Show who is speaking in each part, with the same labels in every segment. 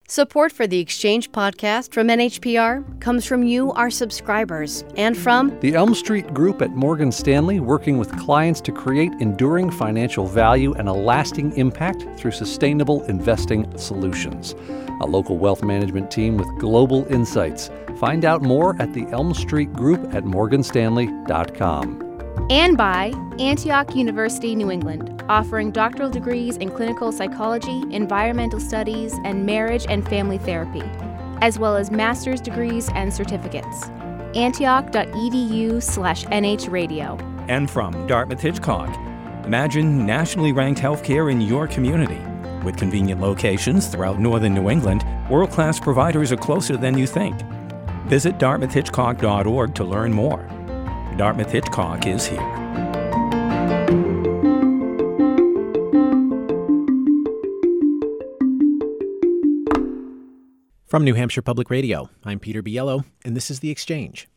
Speaker 1: Support for the Exchange podcast from NHPR comes from you, our subscribers, and from
Speaker 2: the Elm Street Group at Morgan Stanley, working with clients to create enduring financial value and a lasting impact through sustainable investing solutions. A local wealth management team with global insights. Find out more at the Elm Street Group at morganstanley.com.
Speaker 3: And by Antioch University, New England, offering doctoral degrees in clinical psychology, environmental studies, and marriage and family therapy, as well as master's degrees and certificates. Antioch.edu/NHradio.
Speaker 4: And from Dartmouth Hitchcock, imagine nationally ranked healthcare in your community. With convenient locations throughout northern New England, world-class providers are closer than you think. Visit dartmouthhitchcock.org to learn more. Dartmouth Hitchcock is here.
Speaker 5: From New Hampshire Public Radio, I'm Peter Biello, and this is The Exchange.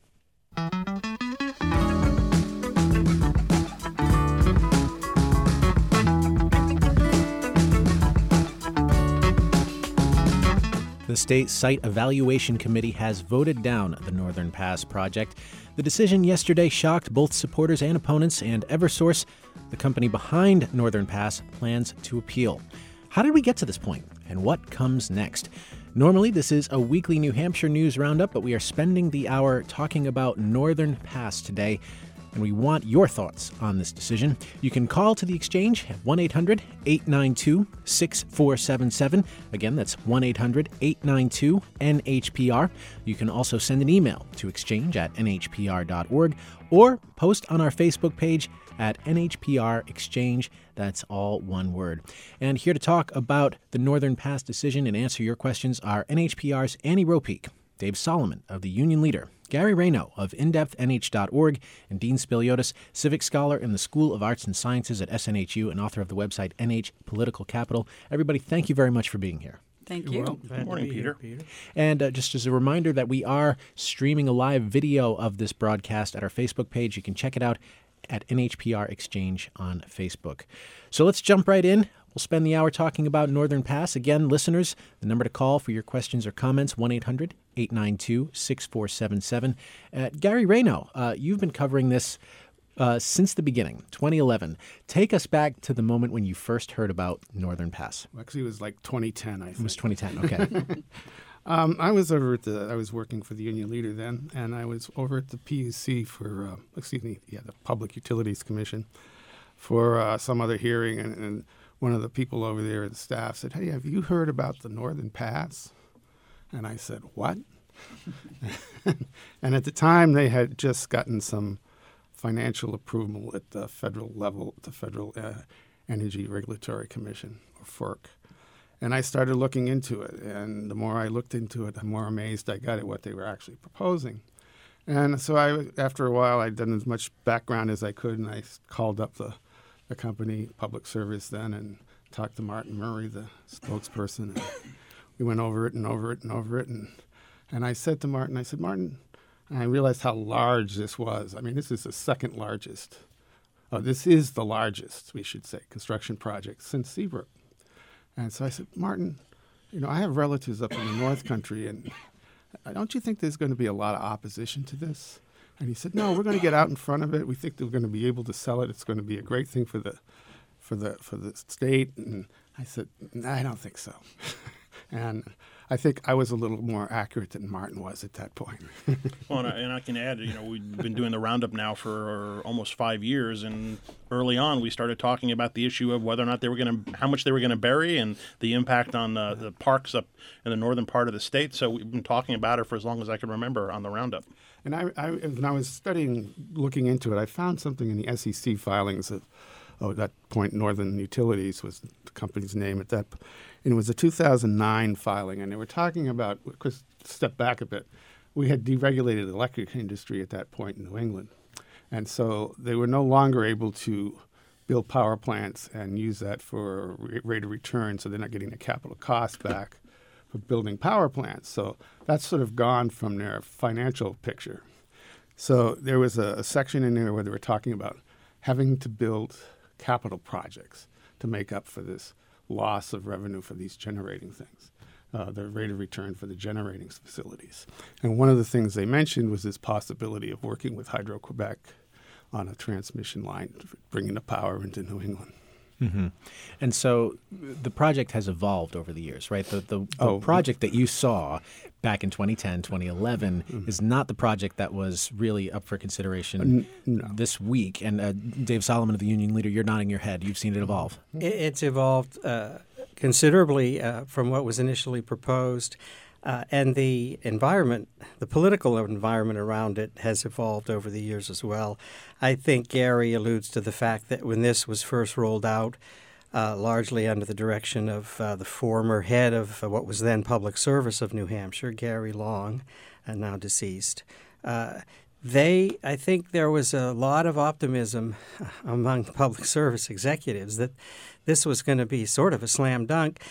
Speaker 5: The State Site Evaluation Committee has voted down the Northern Pass project. The decision yesterday shocked both supporters and opponents, and Eversource, the company behind Northern Pass, plans to appeal. How did we get to this point, and what comes next? Normally, this is a weekly New Hampshire news roundup, but we are spending the hour talking about Northern Pass today, and we want your thoughts on this decision. You can call to the Exchange at 1-800-892-6477. Again, that's 1-800-892-NHPR. You can also send an email to exchange@nhpr.org or post on our Facebook page at NHPR Exchange. That's all one word. And here to talk about the Northern Pass decision and answer your questions are NHPR's Annie Ropeek, Dave Solomon of the Union Leader, Gary Rayno of indepthnh.org, and Dean Spiliotis, civic scholar in the School of Arts and Sciences at SNHU and author of the website NH Political Capital. Everybody, thank you very much for being here.
Speaker 6: Thank you.
Speaker 7: Good morning, Peter.
Speaker 5: And just as a reminder that we are streaming a live video of this broadcast at our Facebook page. You can check it out at NHPR Exchange on Facebook. So let's jump right in. We'll spend the hour talking about Northern Pass. Again, listeners, the number to call for your questions or comments, 1-800-892-6477. Gary Rayno, you've been covering this since the beginning, 2011. Take us back to the moment when you first heard about Northern Pass.
Speaker 7: Actually, it was like 2010, I think.
Speaker 5: It was 2010, okay.
Speaker 7: I was working for the Union Leader then, and I was over at the PUC for, the Public Utilities Commission for some other hearing, and one of the people over there at the staff said, "Hey, have you heard about the Northern Pass?" And I said, "What?" And at the time, they had just gotten some financial approval at the federal level, the Federal Energy Regulatory Commission, or FERC. And I started looking into it, and the more I looked into it, the more amazed I got at what they were actually proposing. And so after a while, I'd done as much background as I could, and I called up the company, Public Service then, and talked to Martin Murray, the spokesperson. And we went over it and over it and over it. And I said to Martin, Martin, and I realized how large this was. I mean, this is the second largest. This is the largest, we should say, construction project since Seabrook. And so I said, Martin, I have relatives up in the North Country, and don't you think there's going to be a lot of opposition to this? And he said, no, we're going to get out in front of it. We think that we're going to be able to sell it. It's going to be a great thing for the state. And I said, I don't think so. And I think I was a little more accurate than Martin was at that point.
Speaker 6: Well, and I can add, we've been doing the roundup now for almost 5 years, and early on we started talking about the issue of whether or not how much they were going to bury, and the impact on the parks up in the northern part of the state. So we've been talking about it for as long as I can remember on the roundup.
Speaker 7: And when I was looking into it, I found something in the SEC filings of at that point, Northern Utilities was the company's name at that point. And it was a 2009 filing, and they were talking about, because step back a bit, we had deregulated the electric industry at that point in New England. And so they were no longer able to build power plants and use that for rate of return, so they're not getting the capital cost back for building power plants. So that's sort of gone from their financial picture. So there was a section in there where they were talking about having to build capital projects to make up for this loss of revenue for these generating things. the rate of return for the generating facilities. And one of the things they mentioned was this possibility of working with Hydro-Quebec on a transmission line, bringing the power into New England.
Speaker 5: Mm-hmm. And so the project has evolved over the years, right? The project that you saw back in 2010, 2011 is not the project that was really up for consideration this week. And Dave Solomon of the Union Leader, you're nodding your head. You've seen it evolve.
Speaker 8: It's evolved considerably from what was initially proposed. And the environment, the political environment around it has evolved over the years as well. I think Gary alludes to the fact that when this was first rolled out, largely under the direction of the former head of what was then Public Service of New Hampshire, Gary Long, now deceased, I think there was a lot of optimism among public service executives that this was going to be sort of a slam dunk.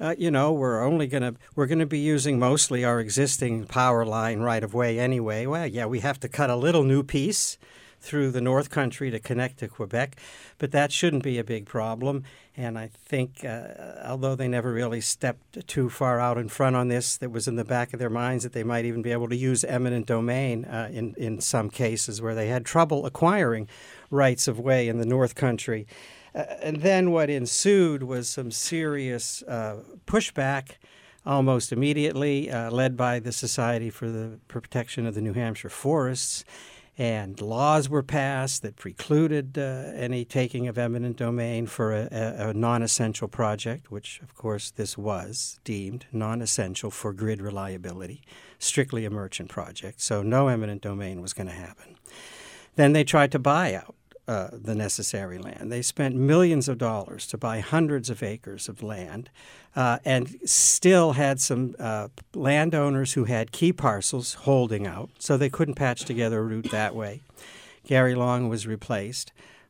Speaker 8: We're going to be using mostly our existing power line right of way anyway. Well, yeah, we have to cut a little new piece through the North Country to connect to Quebec, but that shouldn't be a big problem. And I think, although they never really stepped too far out in front on this, that was in the back of their minds that they might even be able to use eminent domain in some cases where they had trouble acquiring rights of way in the North Country. And then what ensued was some serious pushback almost immediately, led by the Society for the Protection of the New Hampshire Forests. And laws were passed that precluded any taking of eminent domain for a non-essential project, which, of course, this was deemed non-essential for grid reliability, strictly a merchant project. So no eminent domain was going to happen. Then they tried to buy out the necessary land. They spent millions of dollars to buy hundreds of acres of land and still had some landowners who had key parcels holding out, so they couldn't patch together a route that way. Gary Long was replaced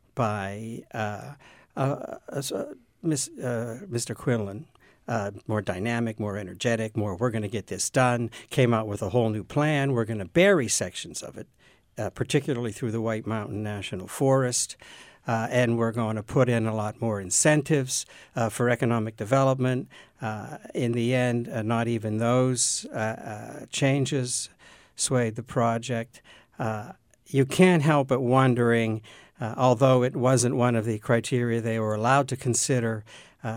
Speaker 8: by Mr. Quinlan, more dynamic, more energetic, we're going to get this done, came out with a whole new plan. We're going to bury sections of it, particularly through the White Mountain National Forest, and we're going to put in a lot more incentives for economic development. In the end, not even those changes swayed the project. You can't help but wondering, although it wasn't one of the criteria they were allowed to consider,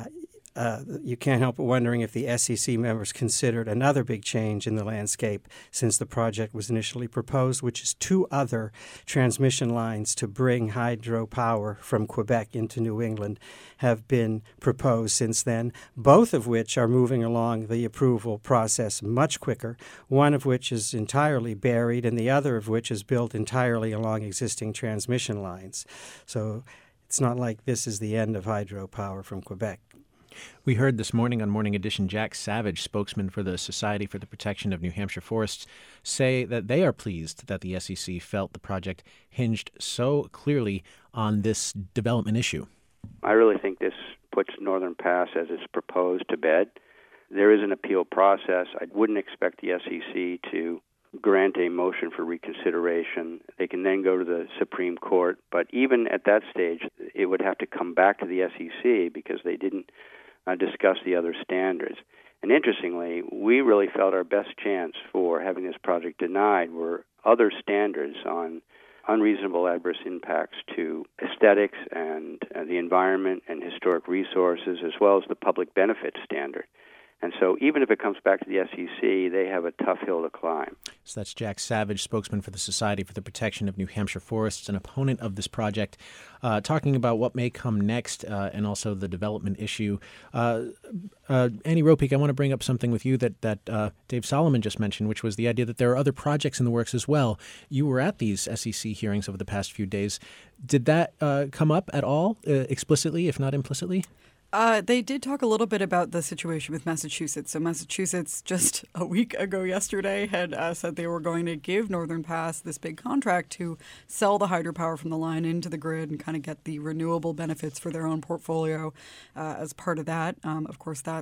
Speaker 8: you can't help but wondering if the SEC members considered another big change in the landscape since the project was initially proposed, which is 2 other transmission lines to bring hydropower from Quebec into New England have been proposed since then, both of which are moving along the approval process much quicker, one of which is entirely buried and the other of which is built entirely along existing transmission lines. So it's not like this is the end of hydropower from Quebec.
Speaker 5: We heard this morning on Morning Edition Jack Savage, spokesman for the Society for the Protection of New Hampshire Forests, say that they are pleased that the SEC felt the project hinged so clearly on this development issue.
Speaker 9: I really think this puts Northern Pass as it's proposed to bed. There is an appeal process. I wouldn't expect the SEC to grant a motion for reconsideration. They can then go to the Supreme Court, but even at that stage, it would have to come back to the SEC because they didn't discuss the other standards. And interestingly, we really felt our best chance for having this project denied were other standards on unreasonable adverse impacts to aesthetics and the environment and historic resources, as well as the public benefit standard. And so even if it comes back to the SEC, they have a tough hill to climb.
Speaker 5: So that's Jack Savage, spokesman for the Society for the Protection of New Hampshire Forests, an opponent of this project, talking about what may come next and also the development issue. Annie Ropeik, I want to bring up something with you that Dave Solomon just mentioned, which was the idea that there are other projects in the works as well. You were at these SEC hearings over the past few days. Did that come up at all, explicitly, if not implicitly?
Speaker 10: They did talk a little bit about the situation with Massachusetts. So Massachusetts just a week ago yesterday had said they were going to give Northern Pass this big contract to sell the hydropower from the line into the grid and kind of get the renewable benefits for their own portfolio as part of that. Of course, that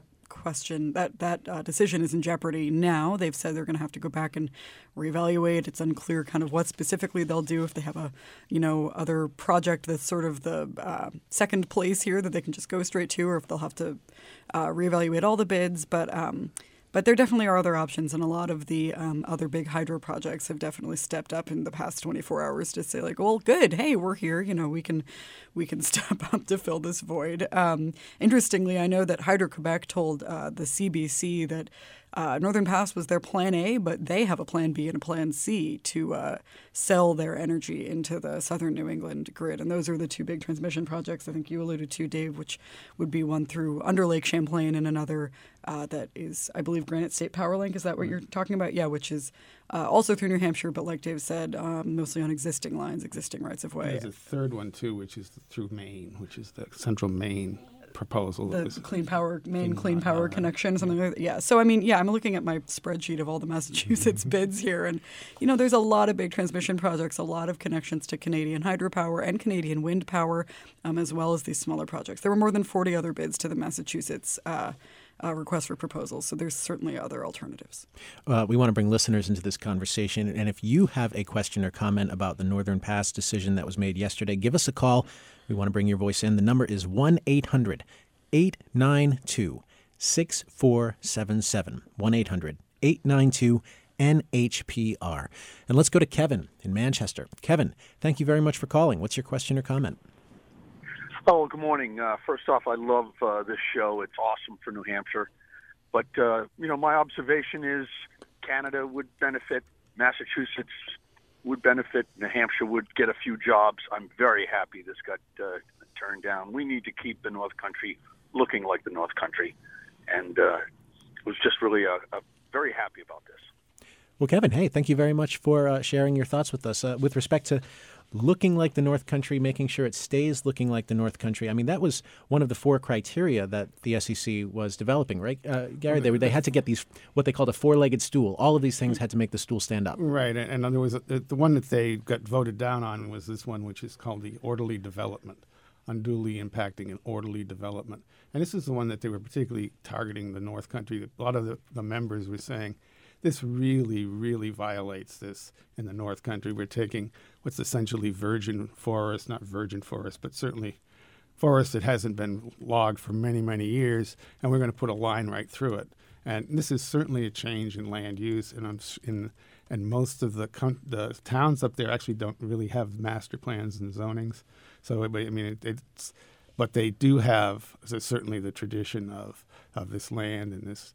Speaker 10: decision is in jeopardy now. They've said they're going to have to go back and reevaluate. It's unclear kind of what specifically they'll do if they have a, other project that's sort of the second place here that they can just go straight to, or if they'll have to reevaluate all the bids. But But there definitely are other options, and a lot of the other big hydro projects have definitely stepped up in the past 24 hours to say, like, well, good, hey, we're here. We can step up to fill this void. Interestingly, I know that Hydro-Quebec told the CBC that Northern Pass was their plan A, but they have a plan B and a plan C to sell their energy into the southern New England grid. And those are the two big transmission projects I think you alluded to, Dave, which would be one through under Lake Champlain and another that is, I believe, Granite State Power Link. Is that what you're talking about? Yeah, which is also through New Hampshire, but like Dave said, mostly on existing lines, existing rights of way.
Speaker 7: There's a third one, too, which is through Maine, which is the Central Maine proposal.
Speaker 10: The Clean Power connection, something like that. Yeah. So, I'm looking at my spreadsheet of all the Massachusetts bids here. And, there's a lot of big transmission projects, a lot of connections to Canadian hydropower and Canadian wind power, as well as these smaller projects. There were more than 40 other bids to the Massachusetts request for proposals. So there's certainly other alternatives.
Speaker 5: We want to bring listeners into this conversation. And if you have a question or comment about the Northern Pass decision that was made yesterday, give us a call. We want to bring your voice in. The number is 1-800-892-6477. 1-800-892-NHPR. And let's go to Kevin in Manchester. Kevin, thank you very much for calling. What's your question or comment?
Speaker 11: Oh, good morning. First off, I love this show. It's awesome for New Hampshire. But, my observation is Canada would benefit, Massachusetts would benefit, New Hampshire would get a few jobs. I'm very happy this got turned down. We need to keep the North Country looking like the North Country. And was just really very happy about this.
Speaker 5: Well, Kevin, hey, thank you very much for sharing your thoughts with us. With respect to looking like the North Country, making sure it stays looking like the North Country. I mean, that was one of the 4 criteria that the SEC was developing, right, Gary? They had to get these, what they called a 4-legged stool. All of these things had to make the stool stand up.
Speaker 7: Right, and there was the one that they got voted down on was this one, which is called the orderly development, unduly impacting an orderly development. And this is the one that they were particularly targeting the North Country. A lot of the members were saying, this really, really violates this in the North Country. We're taking what's essentially virgin forest, not virgin forest, but certainly forest that hasn't been logged for many, many years, and we're going to put a line right through it. And this is certainly a change in land use, and most of the towns up there actually don't really have master plans and zonings. So, but they do have certainly the tradition of this land and this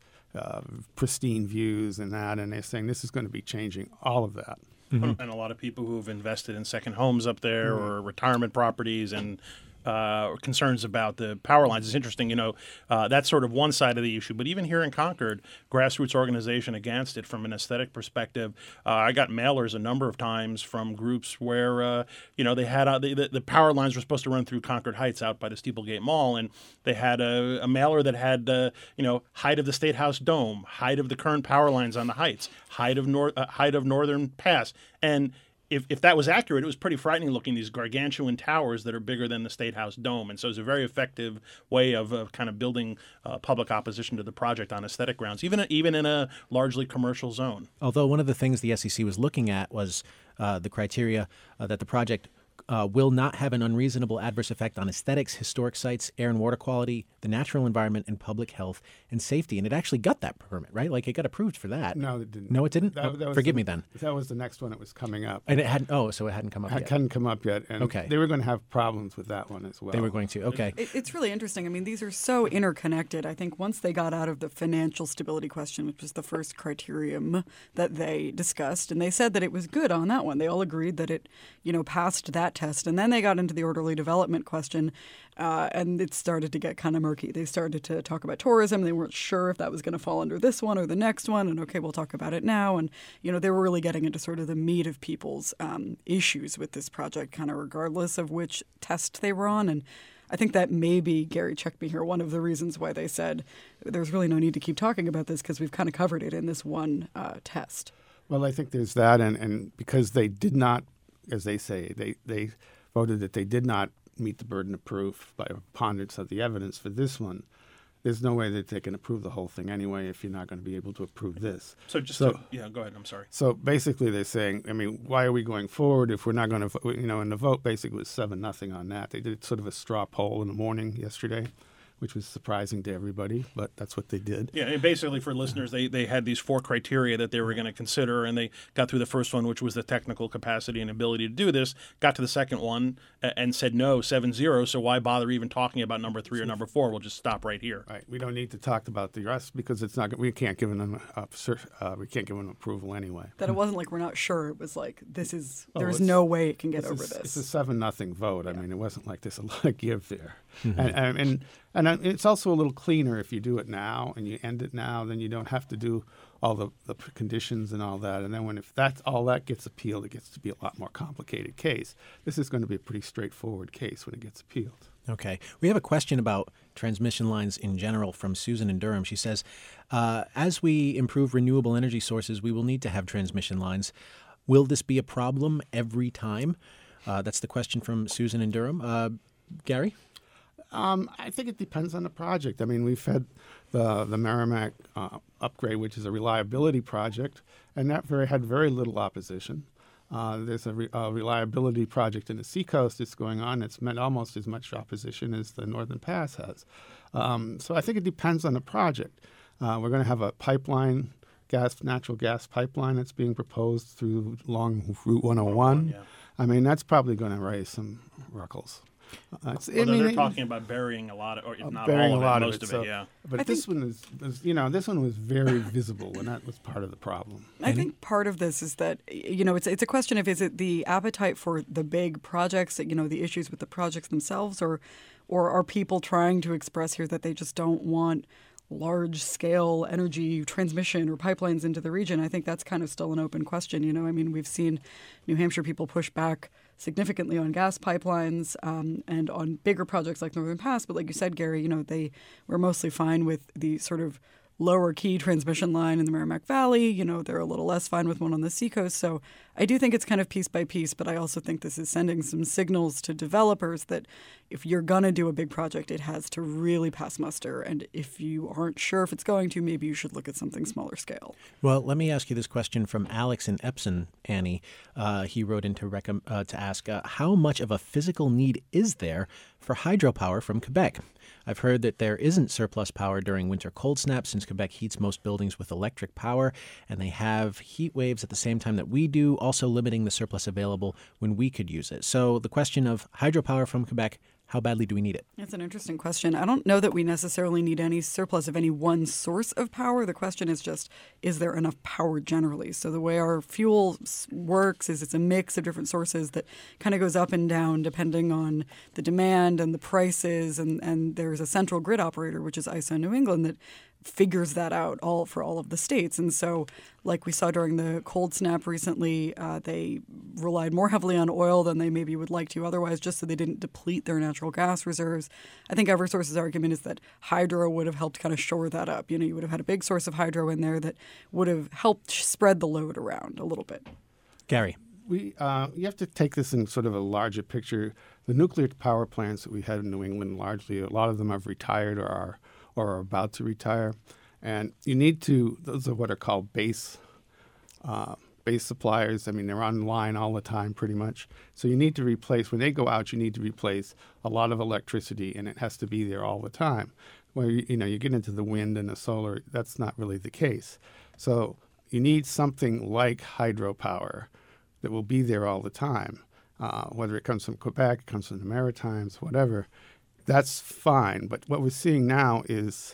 Speaker 7: pristine views and that, and they're saying this is going to be changing all of that.
Speaker 6: Mm-hmm. And a lot of people who have invested in second homes up there or retirement properties and concerns about the power lines. It's interesting, that's sort of one side of the issue. But even here in Concord, grassroots organization against it from an aesthetic perspective. I got mailers a number of times from groups where, they had the power lines were supposed to run through Concord Heights out by the Steeplegate Mall, and they had a mailer that had, height of the State House dome, height of the current power lines on the Heights, height of Northern Pass, and if that was accurate, it was pretty frightening looking, these gargantuan towers that are bigger than the State House dome. And so it's a very effective way of kind of building public opposition to the project on aesthetic grounds, even in a largely commercial zone.
Speaker 5: Although one of the things the SEC was looking at was the criteria that the project will not have an unreasonable adverse effect on aesthetics, historic sites, air and water quality, the natural environment, and public health and safety. And it actually got that permit, right? Like it got approved for that.
Speaker 7: No, it didn't.
Speaker 5: No, it didn't? Forgive me then.
Speaker 7: That was the next one that was coming up.
Speaker 5: And it hadn't, so it hadn't come up yet.
Speaker 7: It hadn't come up yet. And
Speaker 5: okay.
Speaker 7: They were going to have problems with that one as well.
Speaker 5: They were going to, okay.
Speaker 10: It's really interesting. I mean, these are so interconnected. I think once they got out of the financial stability question, which was the first criterion that they discussed, and they said that it was good on that one. They all agreed that it, passed that test. And then they got into the orderly development question, and it started to get kind of murky. They started to talk about tourism. They weren't sure if that was going to fall under this one or the next one, and okay, we'll talk about it now. And, they were really getting into sort of the meat of people's issues with this project, kind of regardless of which test they were on. And I think that may be, Gary, check me here, one of the reasons why they said there's really no need to keep talking about this because we've kind of covered it in this one test.
Speaker 7: Well, I think there's that, and because they did not, as they say, they voted that they did not meet the burden of proof by a preponderance of the evidence for this one, there's no way that they can approve the whole thing anyway if you're not going to be able to approve this.
Speaker 6: Go ahead. I'm sorry.
Speaker 7: So basically they're saying, why are we going forward if we're not going to, and the vote basically was 7-0 on that. They did sort of a straw poll in the morning yesterday which was surprising to everybody, but that's what they did.
Speaker 6: Yeah, and basically for listeners, they had these 4 criteria that they were going to consider, and they got through the first one, which was the technical capacity and ability to do this, got to the second one and said no, 7-0, so why bother even talking about number 3 or number 4? We'll just stop right here.
Speaker 7: Right. We don't need to talk about the rest because it's not. We can't give them approval anyway.
Speaker 10: That it wasn't like we're not sure. It was like there's no way it can get over this.
Speaker 7: It's a 7-0 vote. I mean, it wasn't like there's a lot of give there. And it's also a little cleaner if you do it now and you end it now, then you don't have to do all the conditions and all that. And then if all that gets appealed, it gets to be a lot more complicated case. This is going to be a pretty straightforward case when it gets appealed.
Speaker 5: Okay. We have a question about transmission lines in general from Susan in Durham. She says, as we improve renewable energy sources, we will need to have transmission lines. Will this be a problem every time? That's the question from Susan in Durham. Gary?
Speaker 7: I think it depends on the project. I mean, we've had the Merrimack upgrade, which is a reliability project, and that had very little opposition. There's a reliability project in the Seacoast that's going on that's met almost as much opposition as the Northern Pass has. So I think it depends on the project. We're going to have a pipeline, natural gas pipeline that's being proposed through along Route 101. Yeah. I mean, that's probably going to raise some ruckles.
Speaker 6: They're talking about burying a lot of, or if not all of it, most of it, yeah.
Speaker 7: But this one was very visible, and that was part of the problem.
Speaker 10: I think part of this is that, it's a question of, is it the appetite for the big projects, the issues with the projects themselves, or are people trying to express here that they just don't want large-scale energy transmission or pipelines into the region? I think that's kind of still an open question. I mean, we've seen New Hampshire people push back significantly on gas pipelines and on bigger projects like Northern Pass. But like you said, Gary, they were mostly fine with the sort of lower key transmission line in the Merrimack Valley. They're a little less fine with one on the Seacoast. So I do think it's kind of piece by piece, but I also think this is sending some signals to developers that if you're going to do a big project, it has to really pass muster. And if you aren't sure if it's going to, maybe you should look at something smaller scale.
Speaker 5: Well, let me ask you this question from Alex in Epsom, Annie. He wrote in to ask, how much of a physical need is there for hydropower from Quebec? I've heard that there isn't surplus power during winter cold snaps since Quebec heats most buildings with electric power, and they have heat waves at the same time that we do, also limiting the surplus available when we could use it. So the question of hydropower from Quebec, how badly do we need it?
Speaker 10: That's an interesting question. I don't know that we necessarily need any surplus of any one source of power. The question is just, is there enough power generally? So the way our fuel works is it's a mix of different sources that kind of goes up and down depending on the demand and the prices. And there's a central grid operator, which is ISO New England, that figures that out for all of the states. And so like we saw during the cold snap recently, they relied more heavily on oil than they maybe would like to otherwise, just so they didn't deplete their natural gas reserves. I think Eversource's argument is that hydro would have helped kind of shore that up. You would have had a big source of hydro in there that would have helped spread the load around a little bit.
Speaker 5: Gary.
Speaker 7: You have to take this in sort of a larger picture. The nuclear power plants that we had in New England, largely, a lot of them have retired or are about to retire. And you need to, those are what are called base suppliers. I mean, they're online all the time pretty much. So you need to replace, when they go out, you need to replace a lot of electricity, and it has to be there all the time. Where, you get into the wind and the solar, that's not really the case. So you need something like hydropower that will be there all the time, whether it comes from Quebec, it comes from the Maritimes, whatever. That's fine, but what we're seeing now is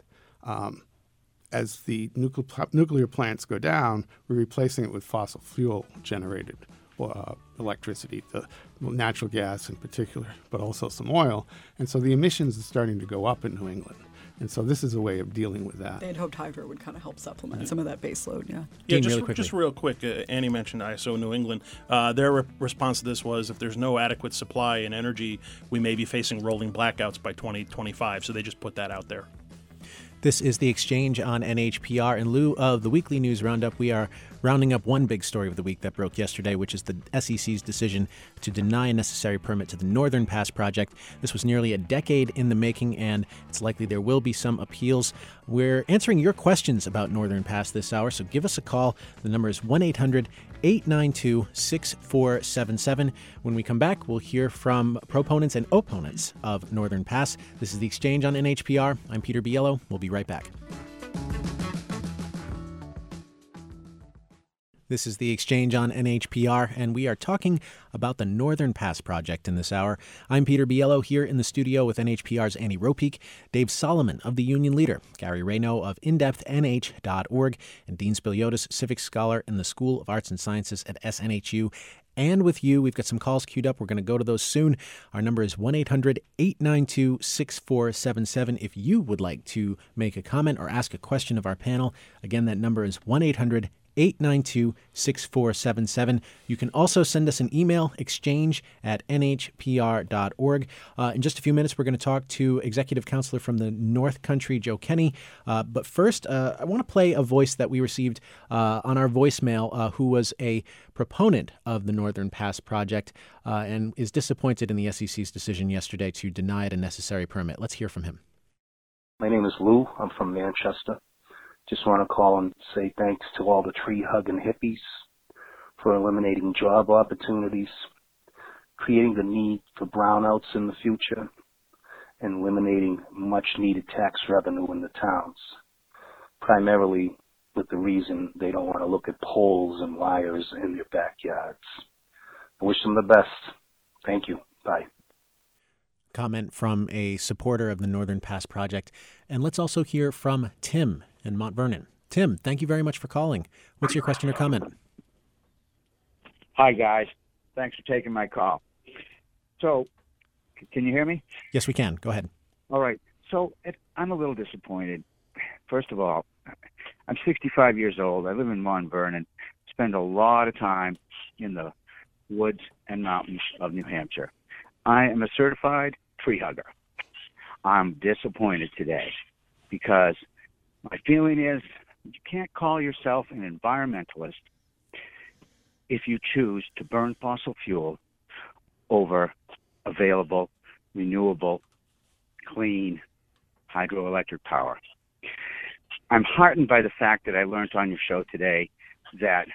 Speaker 7: as the nuclear plants go down, we're replacing it with fossil fuel generated electricity, the natural gas in particular, but also some oil. And so the emissions are starting to go up in New England. And so this is a way of dealing with that.
Speaker 10: They had hoped hydro would kind of help supplement some of that base load, yeah.
Speaker 5: Dean,
Speaker 6: just real quick, Annie mentioned ISO New England. Their response to this was, if there's no adequate supply in energy, we may be facing rolling blackouts by 2025. So they just put that out there.
Speaker 5: This is The Exchange on NHPR. In lieu of the weekly news roundup, we are rounding up one big story of the week that broke yesterday, which is the SEC's decision to deny a necessary permit to the Northern Pass project. This was nearly a decade in the making, and it's likely there will be some appeals. We're answering your questions about Northern Pass this hour, so give us a call. The number is 1-800-892-6477. When we come back, we'll hear from proponents and opponents of Northern Pass. This is The Exchange on NHPR. I'm Peter Biello. We'll be right back. This is The Exchange on NHPR, and we are talking about the Northern Pass project in this hour. I'm Peter Biello here in the studio with NHPR's Annie Ropeek, Dave Solomon of the Union Leader, Gary Rayno of indepthnh.org, and Dean Spiliotis, Civics Scholar in the School of Arts and Sciences at SNHU. And with you, we've got some calls queued up. We're going to go to those soon. Our number is 1-800-892-6477 if you would like to make a comment or ask a question of our panel. Again, that number is 1-800-892-6477. You can also send us an email, exchange@nhpr.org. In just a few minutes, we're going to talk to Executive Counselor from the North Country, Joe Kenny. But first, I want to play a voice that we received on our voicemail who was a proponent of the Northern Pass project and is disappointed in the SEC's decision yesterday to deny it a necessary permit. Let's hear from him.
Speaker 12: My name is Lou. I'm from Manchester. Just want to call and say thanks to all the tree-hugging hippies for eliminating job opportunities, creating the need for brownouts in the future, and eliminating much-needed tax revenue in the towns, primarily with the reason they don't want to look at poles and wires in their backyards. I wish them the best. Thank you. Bye.
Speaker 5: Comment from a supporter of the Northern Pass project. And let's also hear from Tim in Mount Vernon. Tim, thank you very much for calling. What's your question or comment?
Speaker 13: Hi, guys. Thanks for taking my call. So, can you hear me?
Speaker 5: Yes, we can. Go ahead.
Speaker 13: All right. So, I'm a little disappointed. First of all, I'm 65 years old. I live in Mount Vernon. Spend a lot of time in the woods and mountains of New Hampshire. I am a certified tree hugger. I'm disappointed today because my feeling is you can't call yourself an environmentalist if you choose to burn fossil fuel over available, renewable, clean hydroelectric power. I'm heartened by the fact that I learned on your show today that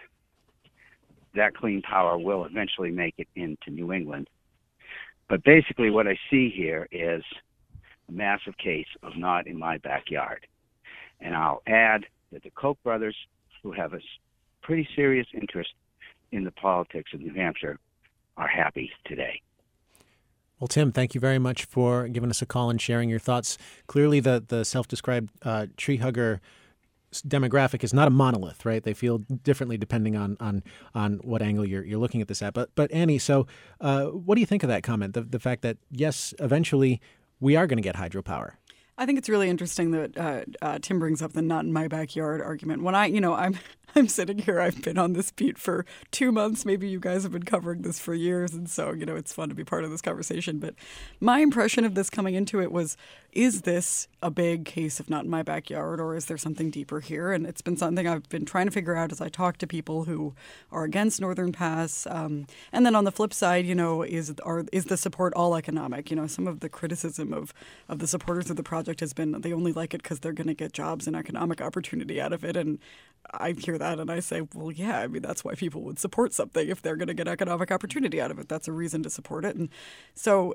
Speaker 13: clean power will eventually make it into New England. But basically what I see here is a massive case of not in my backyard. And I'll add that the Koch brothers, who have a pretty serious interest in the politics of New Hampshire, are happy today.
Speaker 5: Well, Tim, thank you very much for giving us a call and sharing your thoughts. Clearly, the self-described tree hugger demographic is not a monolith, right? They feel differently depending on what angle you're looking at this at. But Annie, so what do you think of that comment? The fact that, yes, eventually we are going to get hydropower.
Speaker 10: I think it's really interesting that Tim brings up the not in my backyard argument. When I'm sitting here, I've been on this beat for 2 months. Maybe you guys have been covering this for years. And so, it's fun to be part of this conversation. But my impression of this coming into it was, is this a big case of not in my backyard, or is there something deeper here? And it's been something I've been trying to figure out as I talk to people who are against Northern Pass. And then on the flip side, is the support all economic? Some of the criticism of the supporters of the project has been they only like it because they're going to get jobs and economic opportunity out of it. And I hear that and I say, well, yeah, that's why people would support something if they're going to get economic opportunity out of it. That's a reason to support it. And so,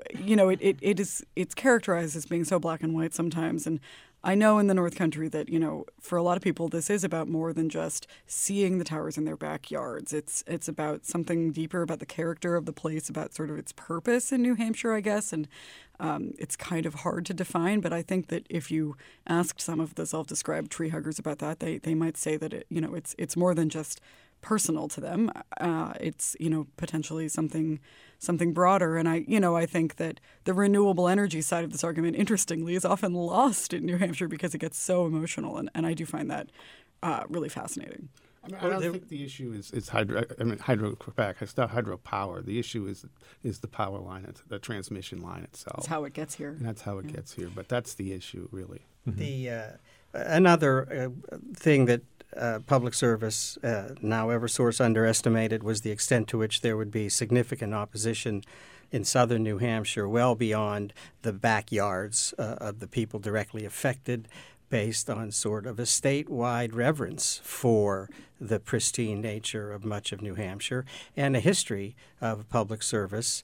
Speaker 10: it's characterized as being so black and white sometimes. And I know in the North Country that, for a lot of people, this is about more than just seeing the towers in their backyards. It's about something deeper, about the character of the place, about sort of its purpose in New Hampshire, I guess. And it's kind of hard to define, but I think that if you asked some of the self-described tree huggers about that, they might say that it's more than just personal to them. It's potentially something broader, and I think that the renewable energy side of this argument, interestingly, is often lost in New Hampshire because it gets so emotional, and I do find that really fascinating.
Speaker 7: I don't think the issue is Hydro-Quebec. It's not hydropower. The issue is the power line, the transmission line itself.
Speaker 10: That's how it gets here.
Speaker 7: And that's how it gets here. But that's the issue, really.
Speaker 8: Mm-hmm. Another thing that Public Service, now Eversource, underestimated was the extent to which there would be significant opposition in southern New Hampshire, well beyond the backyards of the people directly affected, based on sort of a statewide reverence for the pristine nature of much of New Hampshire and a history of Public Service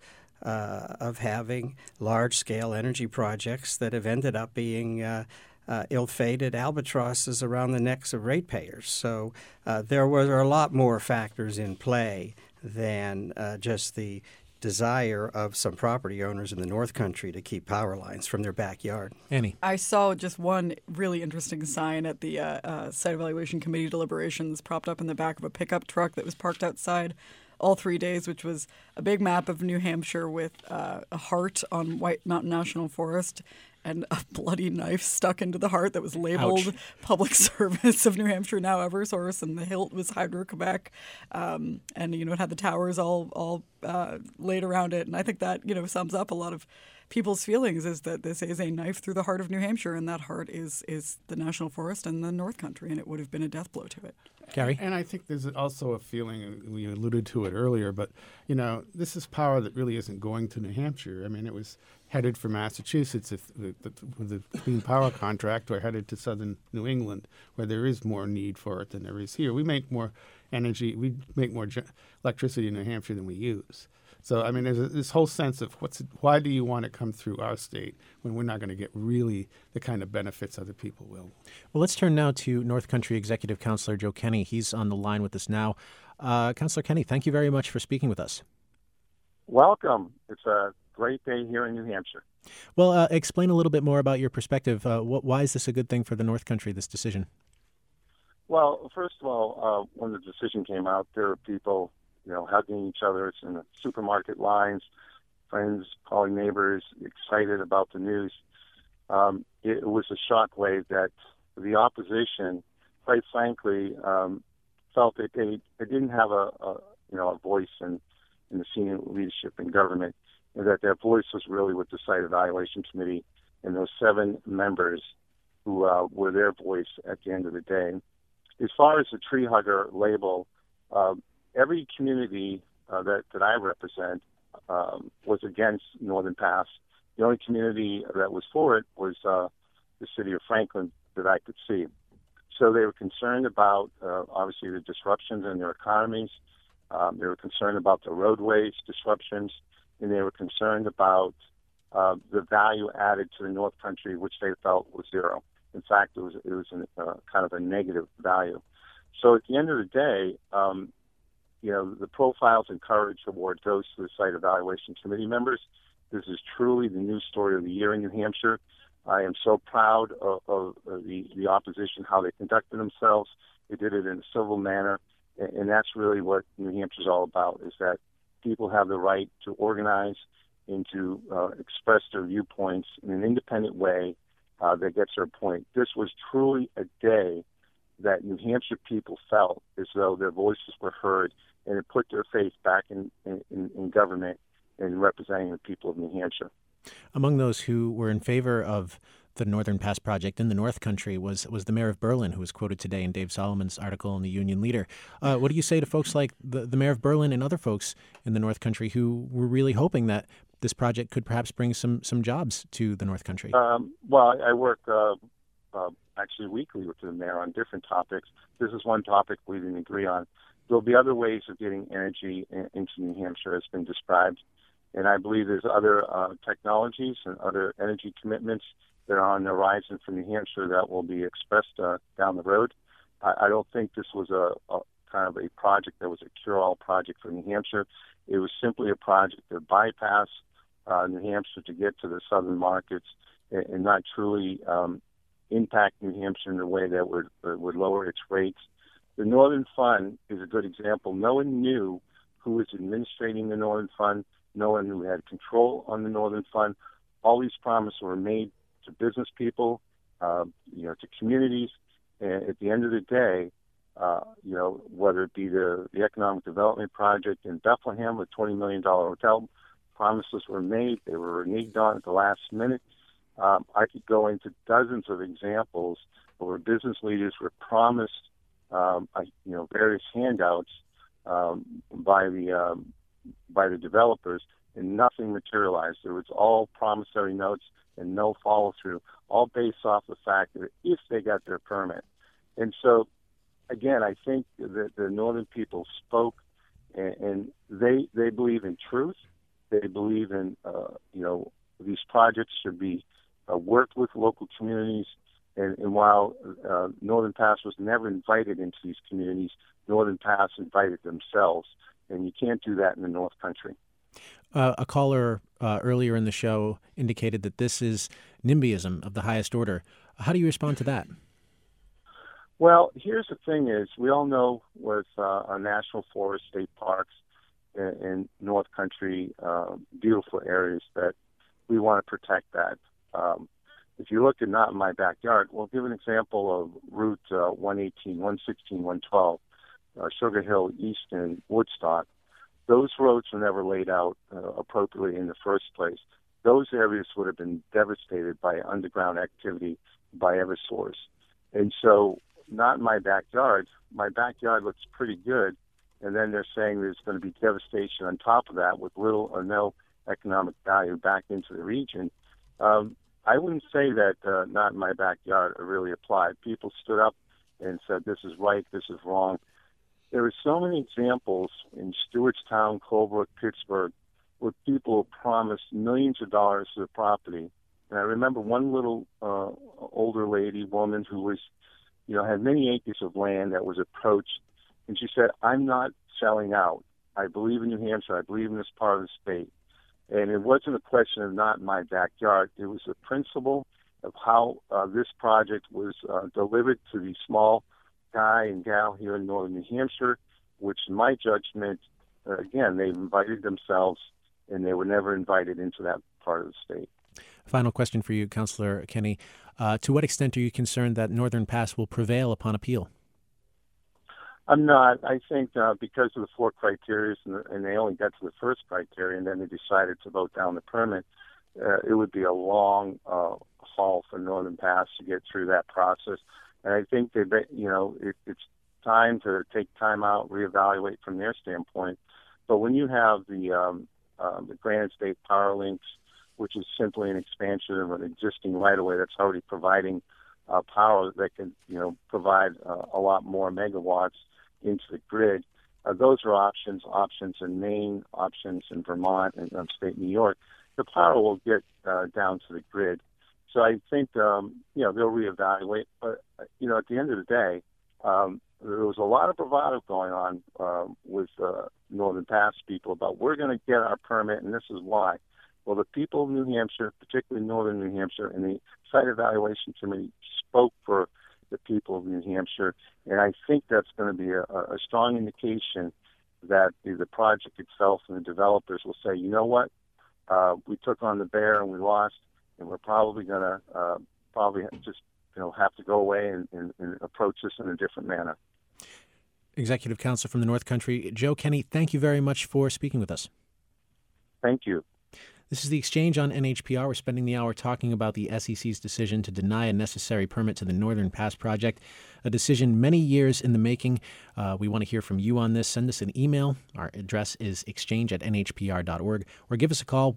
Speaker 8: of having large-scale energy projects that have ended up being ill-fated albatrosses around the necks of ratepayers. So there were a lot more factors in play than just the desire of some property owners in the North Country to keep power lines from their backyard.
Speaker 5: Annie.
Speaker 10: I saw just one really interesting sign at the Site Evaluation Committee deliberations propped up in the back of a pickup truck that was parked outside all 3 days, which was a big map of New Hampshire with a heart on White Mountain National Forest and a bloody knife stuck into the heart that was labeled
Speaker 5: Ouch.
Speaker 10: Public Service of New Hampshire, now Eversource, and the hilt was Hydro-Quebec. And, it had the towers all laid around it. And I think that, sums up a lot of people's feelings, is that this is a knife through the heart of New Hampshire, and that heart is the National Forest and the North Country, and it would have been a death blow to it.
Speaker 5: Gary?
Speaker 7: And I think there's also a feeling, we alluded to it earlier, but, this is power that really isn't going to New Hampshire. I mean, it was headed for Massachusetts with the Clean Power contract, or headed to southern New England, where there is more need for it than there is here. We make more energy, we make more electricity in New Hampshire than we use. So, I mean, there's this whole sense of why do you want to come through our state when we're not going to get really the kind of benefits other people will?
Speaker 5: Well, let's turn now to North Country Executive Councilor Joe Kenney. He's on the line with us now. Councilor Kenney, thank you very much for speaking with us.
Speaker 14: Welcome. It's a great day here in New Hampshire.
Speaker 5: Well, explain a little bit more about your perspective. Why is this a good thing for the North Country, this decision?
Speaker 14: Well, first of all, when the decision came out, there were people, hugging each other. It's in the supermarket lines, friends, calling neighbors, excited about the news. It was a shockwave that the opposition, quite frankly, felt that they didn't have a voice in the senior leadership in government, and that their voice was really with the Site Evaluation Committee and those 7 members who were their voice at the end of the day. As far as the tree hugger label, every community that I represent was against Northern Pass. The only community that was for it was the city of Franklin that I could see. So they were concerned about, obviously, the disruptions in their economies. They were concerned about the roadways disruptions, and they were concerned about the value added to the North Country, which they felt was zero. In fact, it was kind of a negative value. So at the end of the day, the profiles and courage award goes to the Site Evaluation Committee members. This is truly the news story of the year in New Hampshire. I am so proud of the opposition, how they conducted themselves. They did it in a civil manner, and that's really what New Hampshire is all about, is that people have the right to organize and to express their viewpoints in an independent way that gets their point. This was truly a day that New Hampshire people felt as though their voices were heard, and it put their faith back in government and representing the people of New Hampshire.
Speaker 5: Among those who were in favor of the Northern Pass project in the North Country was the mayor of Berlin, who was quoted today in Dave Solomon's article in the Union Leader. What do you say to folks like the mayor of Berlin and other folks in the North Country who were really hoping that this project could perhaps bring some jobs to the North Country?
Speaker 14: Well, I work actually weekly with the mayor on different topics. This is one topic we didn't agree on. There'll be other ways of getting energy into New Hampshire, as been described. And I believe there's other technologies and other energy commitments that are on the horizon for New Hampshire that will be expressed down the road. I don't think this was a kind of a project that was a cure-all project for New Hampshire. It was simply a project that bypassed New Hampshire to get to the southern markets and not truly impact New Hampshire in a way that would lower its rates. The Northern Fund is a good example. No one knew who was administrating the Northern Fund. No one who had control on the Northern Fund. All these promises were made to business people, to communities. And at the end of the day, whether it be the economic development project in Bethlehem, a $20 million hotel, promises were made. They were reneged on at the last minute. I could go into dozens of examples or business leaders were promised, various handouts by the developers, and nothing materialized. It was all promissory notes and no follow through, all based off the fact that if they got their permit. And so, again, I think that the northern people spoke, and they believe in truth. They believe in these projects should be worked with local communities. And while Northern Pass was never invited into these communities, Northern Pass invited themselves, and you can't do that in the North Country.
Speaker 5: A caller earlier in the show indicated that this is NIMBYism of the highest order. How do you respond to that?
Speaker 14: Well, here's the thing is, we all know with our national forest, state parks, in North Country, beautiful areas, that we want to protect that. If you look at Not in My Backyard, we'll give an example of Route 118, 116, 112, Sugar Hill East and Woodstock. Those roads were never laid out appropriately in the first place. Those areas would have been devastated by underground activity by Eversource. And so, Not in My Backyard looks pretty good, and then they're saying there's going to be devastation on top of that with little or no economic value back into the region. I wouldn't say that Not in My Backyard really applied. People stood up and said, this is right, this is wrong. There are so many examples in Stewartstown, Colebrook, Pittsburgh, where people promised millions of dollars to the property. And I remember one little older woman who was, had many acres of land that was approached, and she said, I'm not selling out. I believe in New Hampshire. I believe in this part of the state. And it wasn't a question of Not in My Backyard. It was the principle of how this project was delivered to the small guy and gal here in northern New Hampshire, which in my judgment, again, they invited themselves, and they were never invited into that part of the state.
Speaker 5: Final question for you, Councillor Kenney. To what extent are you concerned that Northern Pass will prevail upon appeal?
Speaker 14: I'm not. I think because of the four criteria, and they only got to the first criteria, and then they decided to vote down the permit, it would be a long haul for Northern Pass to get through that process. And I think it's time to take time out, reevaluate from their standpoint. But when you have the Granite State Power Links, which is simply an expansion of an existing right-of-way that's already providing power that can, provide a lot more megawatts into the grid. Those are options in Maine, options in Vermont, and upstate New York. The power will get down to the grid. So I think, they'll reevaluate. But, at the end of the day, there was a lot of bravado going on with Northern Pass people about we're going to get our permit, and this is why. Well, the people of New Hampshire, particularly northern New Hampshire, and the Site Evaluation Committee spoke for the people of New Hampshire, and I think that's going to be a strong indication that the project itself and the developers will say, you know what, we took on the bear and we lost, and we're probably going to have to go away and approach this in a different manner.
Speaker 5: Executive Counsel from the North Country, Joe Kenney, thank you very much for speaking with us.
Speaker 14: Thank you.
Speaker 5: This is The Exchange on NHPR. We're spending the hour talking about the SEC's decision to deny a necessary permit to the Northern Pass project, a decision many years in the making. We want to hear from you on this. Send us an email. Our address is exchange@nhpr.org, or give us a call,